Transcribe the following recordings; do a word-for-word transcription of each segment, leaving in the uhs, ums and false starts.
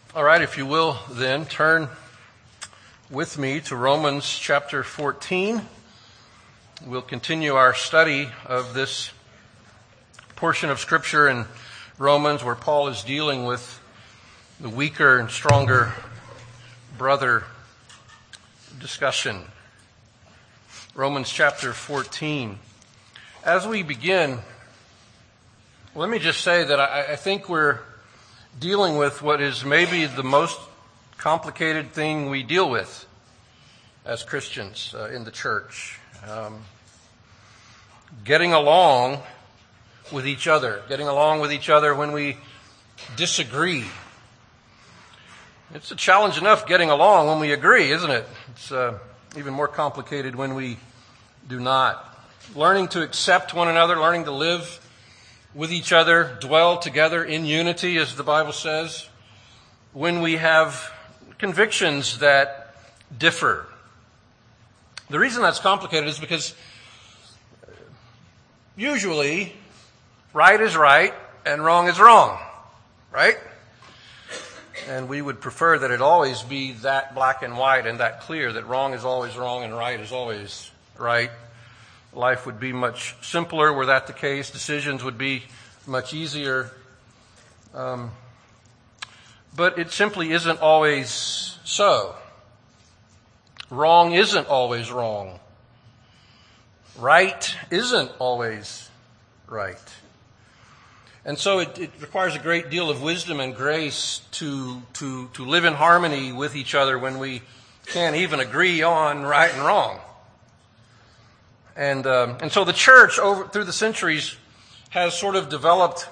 All right, if you will then, turn with me to Romans chapter fourteen. We'll continue our study of this portion of Scripture in Romans where Paul is dealing with the weaker and stronger brother discussion. Romans chapter fourteen. As we begin, let me just say that I, I think we're dealing with what is maybe the most complicated thing we deal with as Christians uh, in the church. Um, getting along with each other, getting along with each other when we disagree. It's a challenge enough getting along when we agree, isn't it? It's uh, even more complicated when we do not. Learning to accept one another, learning to live with each other, dwell together in unity, as the Bible says, when we have convictions that differ. The reason that's complicated is because usually right is right and wrong is wrong, right? And we would prefer that it always be that black and white and that clear, that wrong is always wrong and right is always right. Life would be much simpler were that the case. Decisions would be much easier. Um, but it simply isn't always so. Wrong isn't always wrong. Right isn't always right. And so it, it requires a great deal of wisdom and grace to, to, to live in harmony with each other when we can't even agree on right and wrong. And um, and so the church, over through the centuries, has sort of developed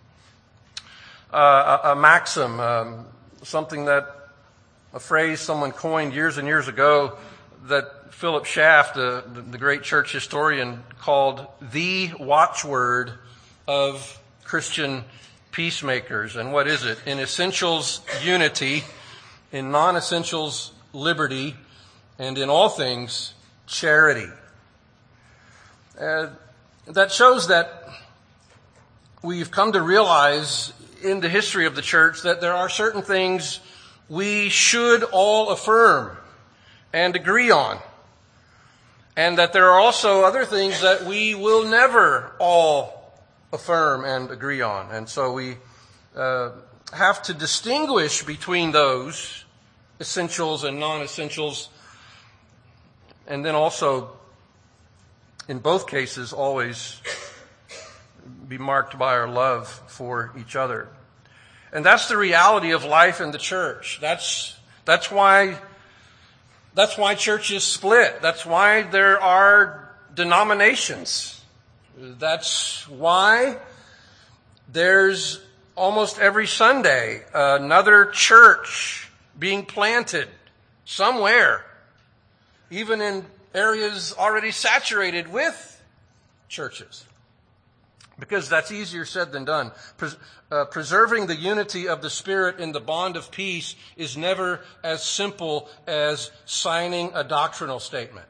uh, a, a maxim, um, something that, a phrase someone coined years and years ago that Philip Schaff, the, the, the great church historian, called the watchword of Christian peacemakers. And what is it? In essentials, unity. In non-essentials, liberty. And in all things, charity. Uh, that shows that we've come to realize in the history of the church that there are certain things we should all affirm and agree on. And that there are also other things that we will never all affirm and agree on. And so we uh, have to distinguish between those essentials and non-essentials. And then also, in both cases, always be marked by our love for each other. And that's the reality of life in the church. That's, that's why, that's why churches split. That's why there are denominations. That's why there's almost every Sunday another church being planted somewhere, even in areas already saturated with churches. Because that's easier said than done. Pres- uh, preserving the unity of the Spirit in the bond of peace is never as simple as signing a doctrinal statement.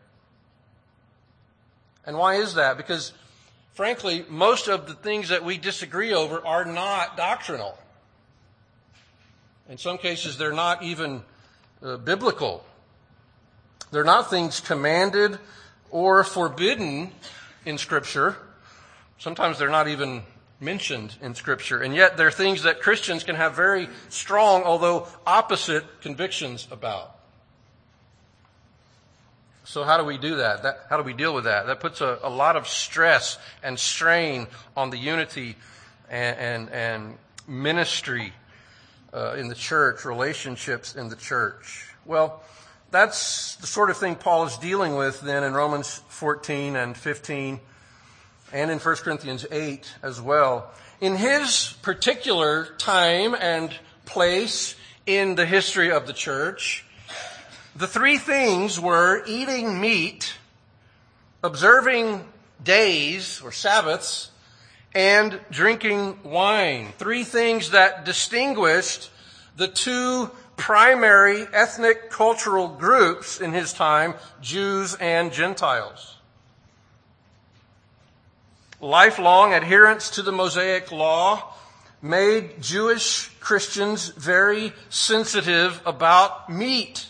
And why is that? Because, frankly, most of the things that we disagree over are not doctrinal. In some cases, they're not even uh, biblical. They're not things commanded or forbidden in Scripture. Sometimes they're not even mentioned in Scripture. And yet they're things that Christians can have very strong, although opposite, convictions about. So how do we do that? that how do we deal with that? That puts a, a lot of stress and strain on the unity and, and, and ministry uh, in the church, relationships in the church. Well, that's the sort of thing Paul is dealing with then in Romans fourteen and fifteen and in First Corinthians eight as well. In his particular time and place in the history of the church, the three things were eating meat, observing days or Sabbaths, and drinking wine. Three things that distinguished the two primary ethnic cultural groups in his time, Jews and Gentiles. Lifelong adherence to the Mosaic law, made Jewish Christians very sensitive about meat.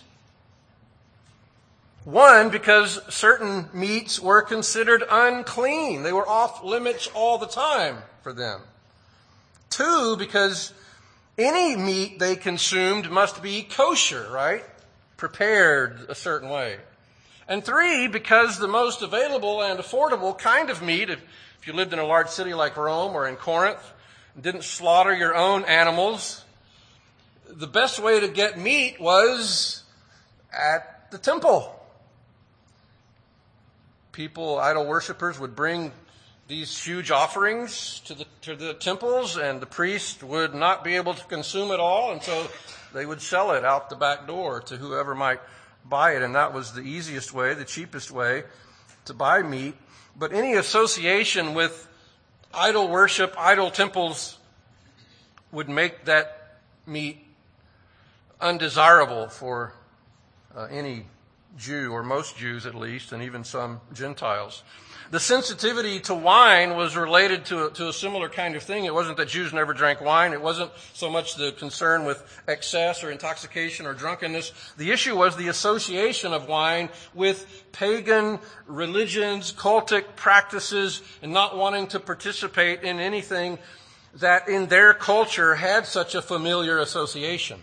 One, because certain meats were considered unclean. They were off limits all the time for them. Two, because any meat they consumed must be kosher, right? Prepared a certain way. And three, because the most available and affordable kind of meat, if, if you lived in a large city like Rome or in Corinth, and didn't slaughter your own animals, the best way to get meat was at the temple. People, idol worshipers, would bring these huge offerings to the to the temples, and the priest would not be able to consume it all, and so they would sell it out the back door to whoever might buy it, and that was the easiest way, the cheapest way to buy meat. But any association with idol worship, idol temples, would make that meat undesirable for uh, any Jew, or most Jews at least, and even some Gentiles. The sensitivity to wine was related to a, to a similar kind of thing. It wasn't that Jews never drank wine. It wasn't so much the concern with excess or intoxication or drunkenness. The issue was the association of wine with pagan religions, cultic practices, and not wanting to participate in anything that in their culture had such a familiar association.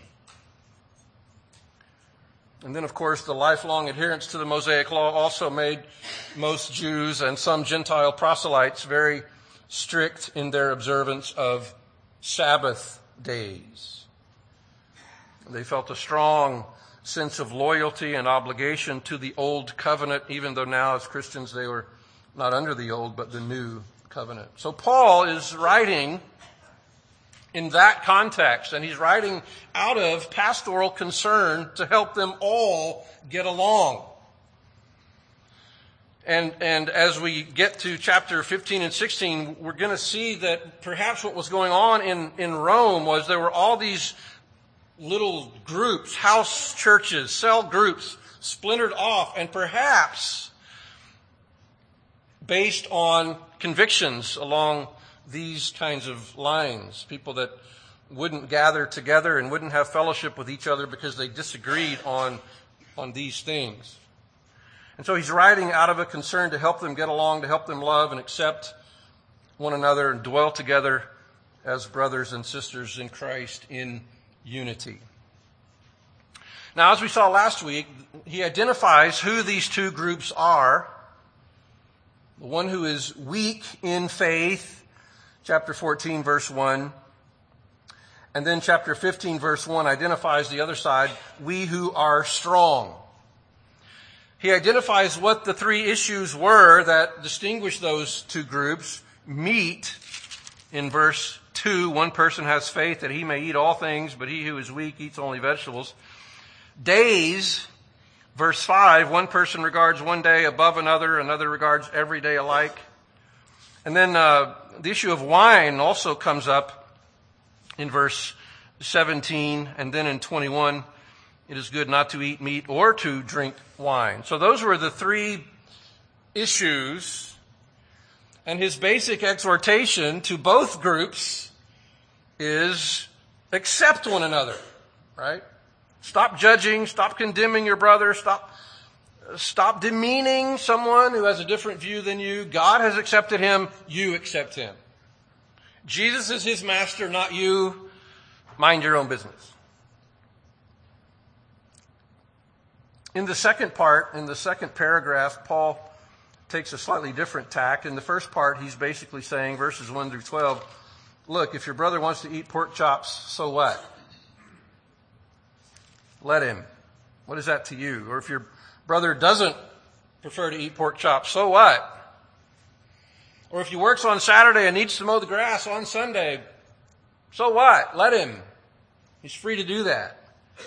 And then, of course, the lifelong adherence to the Mosaic Law also made most Jews and some Gentile proselytes very strict in their observance of Sabbath days. They felt a strong sense of loyalty and obligation to the Old Covenant, even though now as Christians they were not under the Old but the New Covenant. So Paul is writing in that context, and he's writing out of pastoral concern to help them all get along. And, and as we get to chapter fifteen and sixteen, we're going to see that perhaps what was going on in, in Rome was there were all these little groups, house churches, cell groups, splintered off, and perhaps based on convictions along these kinds of lines, people that wouldn't gather together and wouldn't have fellowship with each other because they disagreed on, on these things. And so he's writing out of a concern to help them get along, to help them love and accept one another and dwell together as brothers and sisters in Christ in unity. Now, as we saw last week, he identifies who these two groups are. The one who is weak in faith, chapter fourteen, verse one. And then chapter fifteen, verse one identifies the other side, we who are strong. He identifies what the three issues were that distinguish those two groups. Meat, in verse two, one person has faith that he may eat all things, but he who is weak eats only vegetables. Days, verse five, one person regards one day above another, another regards every day alike. And then uh, the issue of wine also comes up in verse seventeen, and then in twenty-one, it is good not to eat meat or to drink wine. So those were the three issues, and his basic exhortation to both groups is accept one another, right? Stop judging, stop condemning your brother, stop Stop demeaning someone who has a different view than you. God has accepted him. You accept him. Jesus is his master, not you. Mind your own business. In the second part, in the second paragraph, Paul takes a slightly different tack. In the first part, he's basically saying, verses one through twelve, look, if your brother wants to eat pork chops, so what? Let him. What is that to you? Or if your brother doesn't prefer to eat pork chops, so what? Or if he works on Saturday and needs to mow the grass on Sunday, so what? Let him. He's free to do that.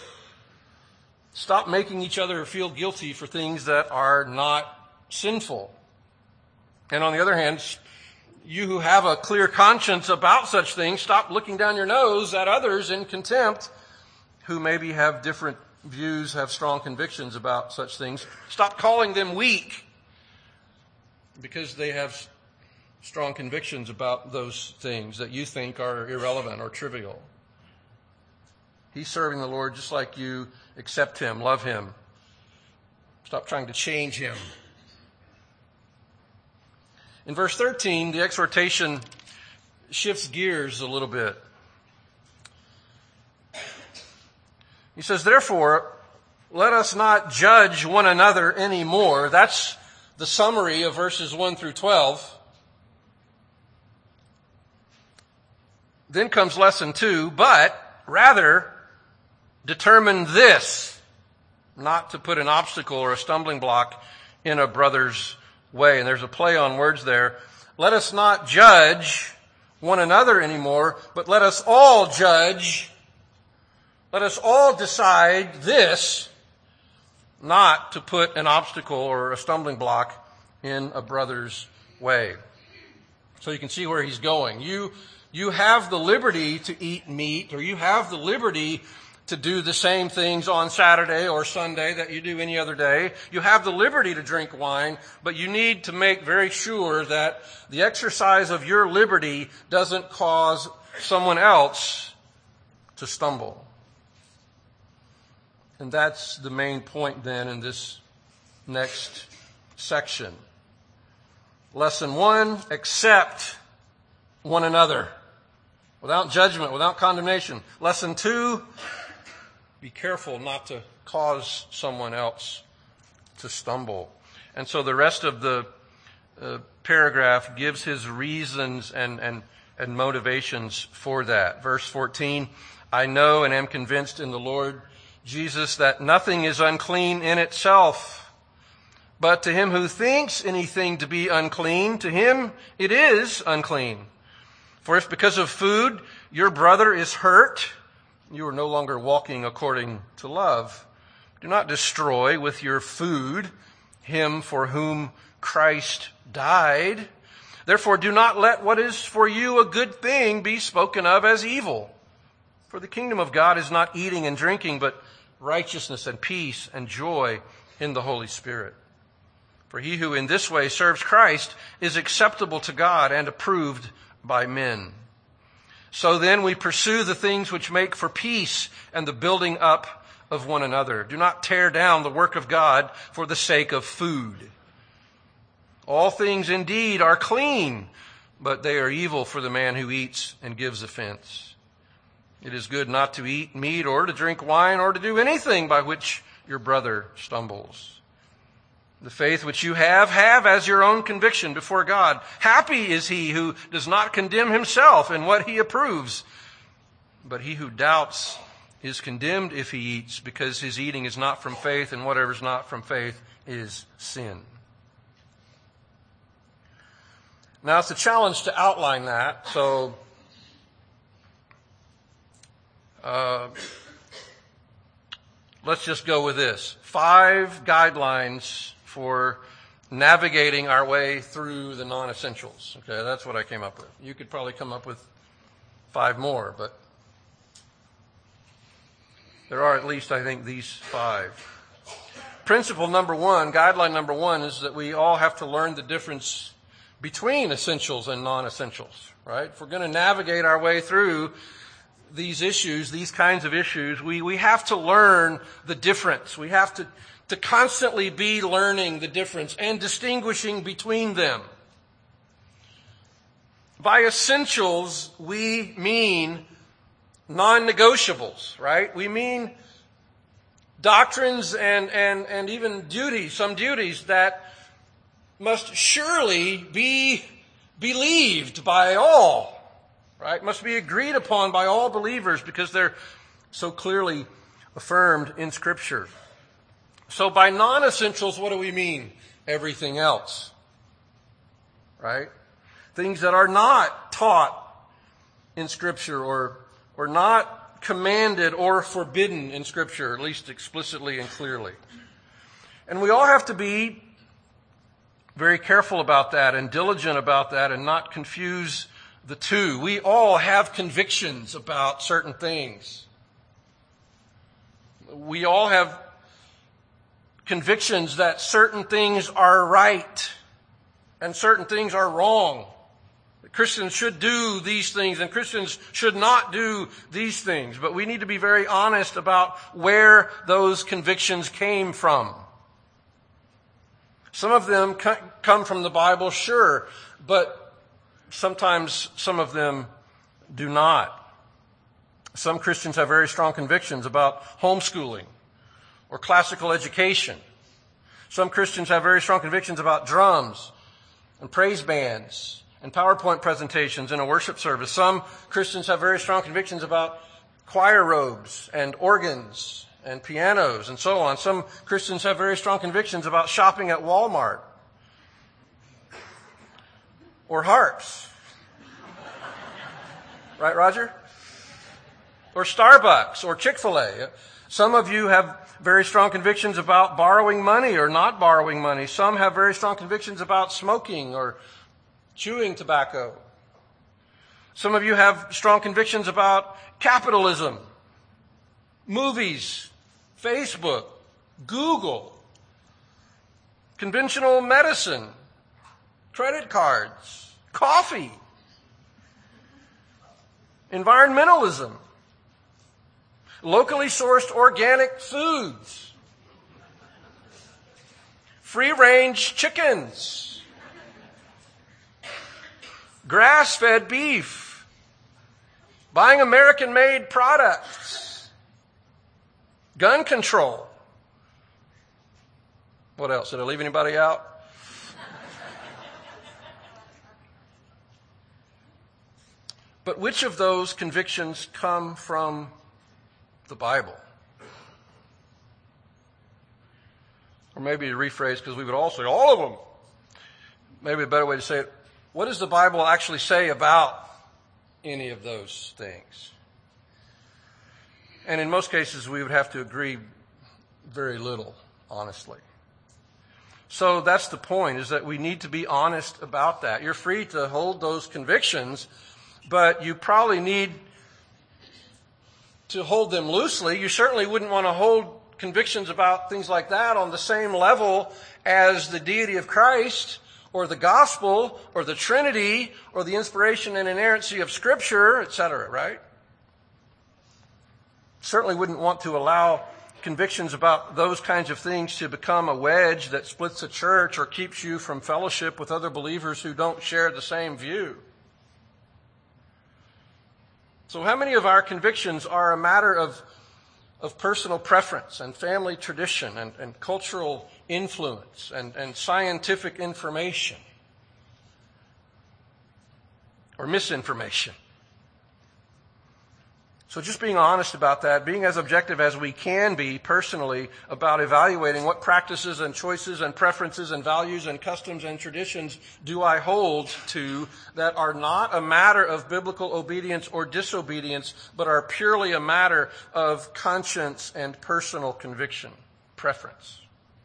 Stop making each other feel guilty for things that are not sinful. And on the other hand, you who have a clear conscience about such things, stop looking down your nose at others in contempt who maybe have different views, have strong convictions about such things. Stop calling them weak because they have strong convictions about those things that you think are irrelevant or trivial. He's serving the Lord just like you. Accept him, love him. Stop trying to change him. In verse thirteen, the exhortation shifts gears a little bit. He says, therefore, let us not judge one another anymore. That's the summary of verses one through twelve. Then comes lesson two, but rather determine this, not to put an obstacle or a stumbling block in a brother's way. And there's a play on words there. Let us not judge one another anymore, but let us all judge, let us all decide this, not to put an obstacle or a stumbling block in a brother's way. So you can see where he's going. You, you have the liberty to eat meat, or you have the liberty to do the same things on Saturday or Sunday that you do any other day. You have the liberty to drink wine, but you need to make very sure that the exercise of your liberty doesn't cause someone else to stumble. And that's the main point then in this next section. Lesson one, accept one another without judgment, without condemnation. Lesson two, be careful not to cause someone else to stumble. And so the rest of the uh, paragraph gives his reasons and, and, and motivations for that. Verse fourteen, I know and am convinced in the Lord Jesus that nothing is unclean in itself, but to him who thinks anything to be unclean, to him it is unclean. For if because of food your brother is hurt, you are no longer walking according to love. Do not destroy with your food him for whom Christ died. Therefore, do not let what is for you a good thing be spoken of as evil. For the kingdom of God is not eating and drinking, but righteousness and peace and joy in the Holy Spirit. For he who in this way serves Christ is acceptable to God and approved by men. So then we pursue the things which make for peace and the building up of one another. Do not tear down the work of God for the sake of food. All things indeed are clean, but they are evil for the man who eats and gives offense. It is good not to eat meat or to drink wine or to do anything by which your brother stumbles. The faith which you have, have as your own conviction before God. Happy is he who does not condemn himself in what he approves. But he who doubts is condemned if he eats, because his eating is not from faith, and whatever is not from faith is sin. Now it's a challenge to outline that, so uh, let's just go with this. Five guidelines for navigating our way through the non-essentials. Okay, that's what I came up with. You could probably come up with five more, but there are at least, I think, these five. Principle number one, guideline number one, is that we all have to learn the difference between essentials and non-essentials, right? If we're going to navigate our way through these issues, these kinds of issues, we, we have to learn the difference. We have to to constantly be learning the difference and distinguishing between them. By essentials, we mean non-negotiables, right? We mean doctrines and, and, and even duties, some duties that must surely be believed by all, right? Must be agreed upon by all believers because they're so clearly affirmed in Scripture. So by non-essentials, what do we mean? Everything else, right? Things that are not taught in Scripture or, or not commanded or forbidden in Scripture, at least explicitly and clearly. And we all have to be very careful about that and diligent about that and not confuse the two. We all have convictions about certain things. We all have convictions that certain things are right and certain things are wrong. Christians should do these things and Christians should not do these things. But we need to be very honest about where those convictions came from. Some of them come from the Bible, sure, but sometimes some of them do not. Some Christians have very strong convictions about homeschooling or classical education. Some Christians have very strong convictions about drums and praise bands and PowerPoint presentations in a worship service. Some Christians have very strong convictions about choir robes and organs and pianos and so on. Some Christians have very strong convictions about shopping at Walmart or harps. Right, Roger? Or Starbucks or Chick-fil-A. Some of you have very strong convictions about borrowing money or not borrowing money. Some have very strong convictions about smoking or chewing tobacco. Some of you have strong convictions about capitalism, movies, Facebook, Google, conventional medicine, credit cards, coffee, environmentalism, locally sourced organic foods, free-range chickens, grass-fed beef, buying American-made products, gun control. What else? Did I leave anybody out? But which of those convictions come from the Bible? Or maybe to rephrase, because we would all say, all of them. Maybe a better way to say it, what does the Bible actually say about any of those things? And in most cases, we would have to agree very little, honestly. So that's the point, is that we need to be honest about that. You're free to hold those convictions, but you probably need to hold them loosely. You certainly wouldn't want to hold convictions about things like that on the same level as the deity of Christ or the gospel or the Trinity or the inspiration and inerrancy of Scripture, et cetera, right? Certainly wouldn't want to allow convictions about those kinds of things to become a wedge that splits a church or keeps you from fellowship with other believers who don't share the same view. So how many of our convictions are a matter of, of personal preference and family tradition and, and cultural influence and, and scientific information or misinformation? So just being honest about that, being as objective as we can be personally about evaluating what practices and choices and preferences and values and customs and traditions do I hold to that are not a matter of biblical obedience or disobedience, but are purely a matter of conscience and personal conviction, preference.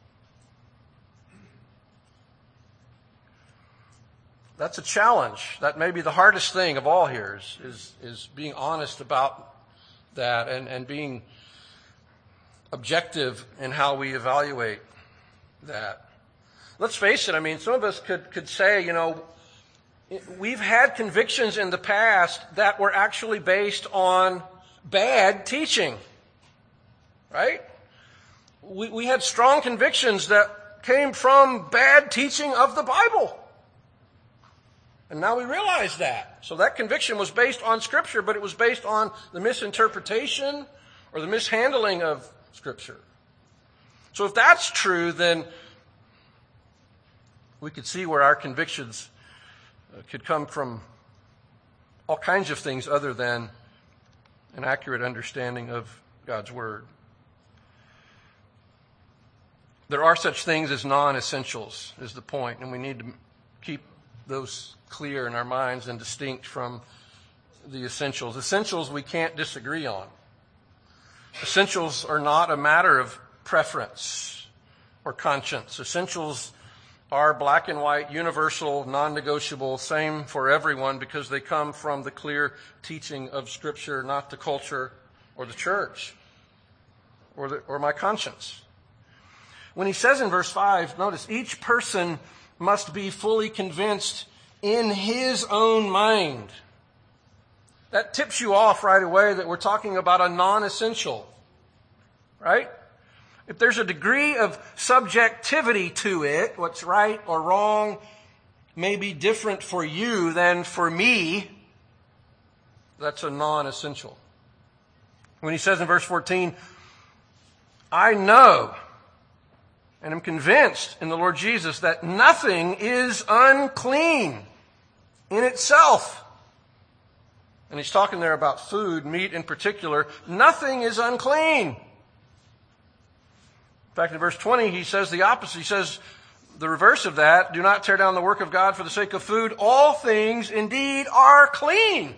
That's a challenge. That may be the hardest thing of all here is, is, is being honest about that and, and being objective in how we evaluate that. Let's face it, I mean, some of us could, could say, you know, we've had convictions in the past that were actually based on bad teaching, right? We, we had strong convictions that came from bad teaching of the Bible. And now we realize that. So that conviction was based on Scripture, but it was based on the misinterpretation or the mishandling of Scripture. So if that's true, then we could see where our convictions could come from all kinds of things other than an accurate understanding of God's Word. There are such things as non-essentials, is the point, and we need to keep those clear in our minds and distinct from the essentials. Essentials we can't disagree on. Essentials are not a matter of preference or conscience. Essentials are black and white, universal, non-negotiable, same for everyone because they come from the clear teaching of Scripture, not the culture or the church or, the, or my conscience. When he says in verse five, notice, each person must be fully convinced in his own mind. That tips you off right away that we're talking about a non-essential, right? If there's a degree of subjectivity to it, what's right or wrong may be different for you than for me, that's a non-essential. When he says in verse fourteen, I know and am convinced in the Lord Jesus that nothing is unclean in itself. And he's talking there about food, meat in particular. Nothing is unclean. In fact, in verse twenty, he says the opposite. He says the reverse of that. Do not tear down the work of God for the sake of food. All things indeed are clean.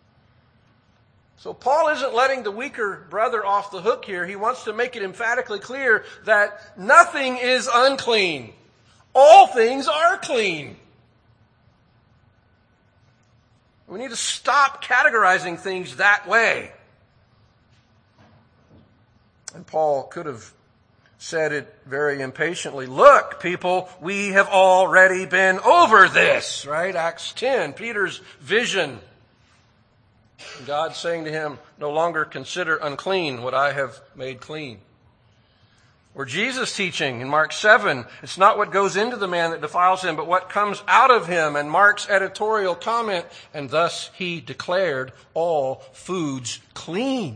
So Paul isn't letting the weaker brother off the hook here. He wants to make it emphatically clear that nothing is unclean. All things are clean. We need to stop categorizing things that way. And Paul could have said it very impatiently. Look, people, we have already been over this, right? Acts ten, Peter's vision. God saying to him, no longer consider unclean what I have made clean. Or Jesus teaching in Mark seven, it's not what goes into the man that defiles him, but what comes out of him. And Mark's editorial comment, and thus he declared all foods clean.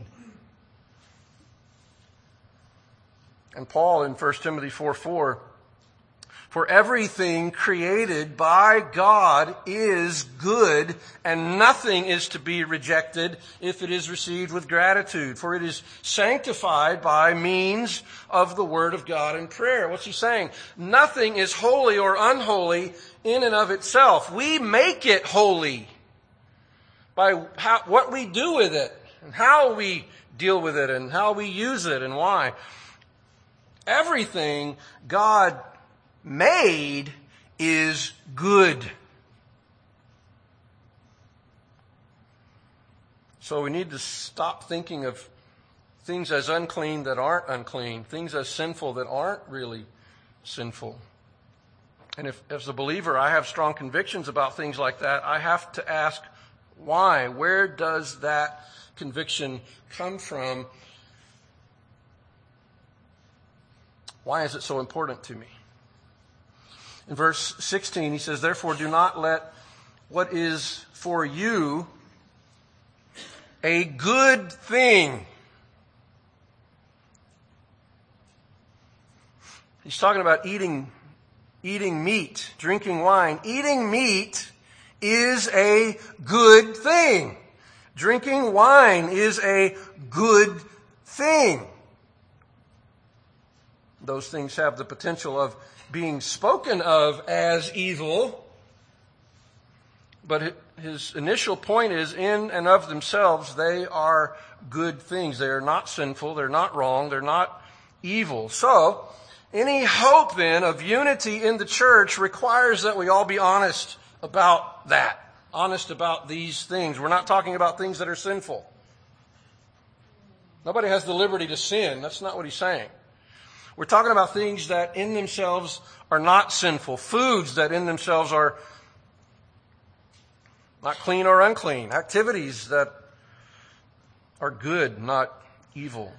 And Paul in First Timothy four four, for everything created by God is good, and nothing is to be rejected if it is received with gratitude, for it is sanctified by means of the word of God and prayer. What's he saying? Nothing is holy or unholy in and of itself. We make it holy by how, what we do with it, and how we deal with it, and how we use it, and why. Everything God made is good. So we need to stop thinking of things as unclean that aren't unclean, things as sinful that aren't really sinful. And if, as a believer, I have strong convictions about things like that, I have to ask why. Where does that conviction come from? Why is it so important to me? In verse sixteen, he says, therefore do not let what is for you a good thing. He's talking about eating, eating meat, drinking wine. Eating meat is a good thing. Drinking wine is a good thing. Those things have the potential of being spoken of as evil. But his initial point is, in and of themselves, they are good things. They are not sinful. They're not wrong. They're not evil. So, any hope then of unity in the church requires that we all be honest about that. Honest about these things. We're not talking about things that are sinful. Nobody has the liberty to sin. That's not what he's saying. We're talking about things that in themselves are not sinful. Foods that in themselves are not clean or unclean. Activities that are good, not evil.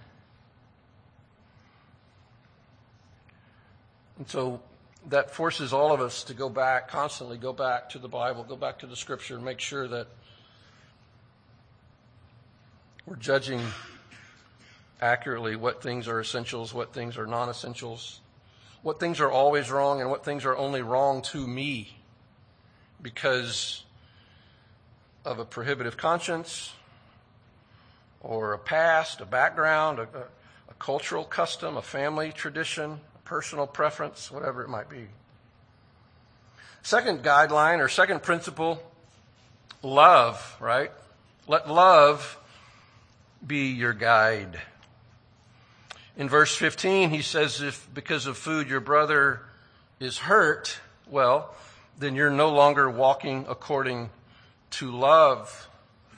And so that forces all of us to go back, constantly go back to the Bible, go back to the Scripture, and make sure that we're judging accurately what things are essentials, what things are non-essentials, what things are always wrong, and what things are only wrong to me because of a prohibitive conscience or a past, a background, a, a, a cultural custom, a family tradition, a personal preference, whatever it might be. Second guideline or second principle, love, right? Let love be your guide. In verse fifteen, he says, if because of food your brother is hurt, well, then you're no longer walking according to love.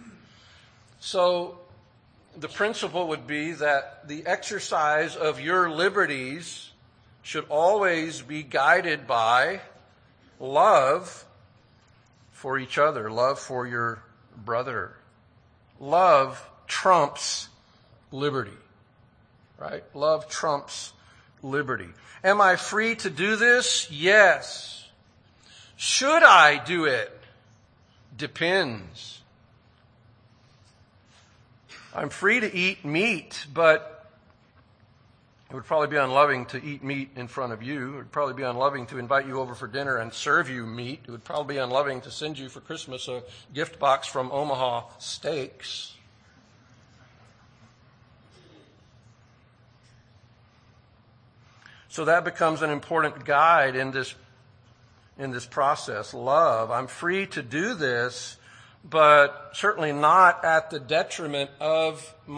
So the principle would be that the exercise of your liberties should always be guided by love for each other, love for your brother. Love trumps liberty, right? Love trumps liberty. Am I free to do this? Yes. Should I do it? Depends. I'm free to eat meat, but it would probably be unloving to eat meat in front of you. It would probably be unloving to invite you over for dinner and serve you meat. It would probably be unloving to send you for Christmas a gift box from Omaha Steaks. So that becomes an important guide in this, in this process. Love. I'm free to do this, but certainly not at the detriment of my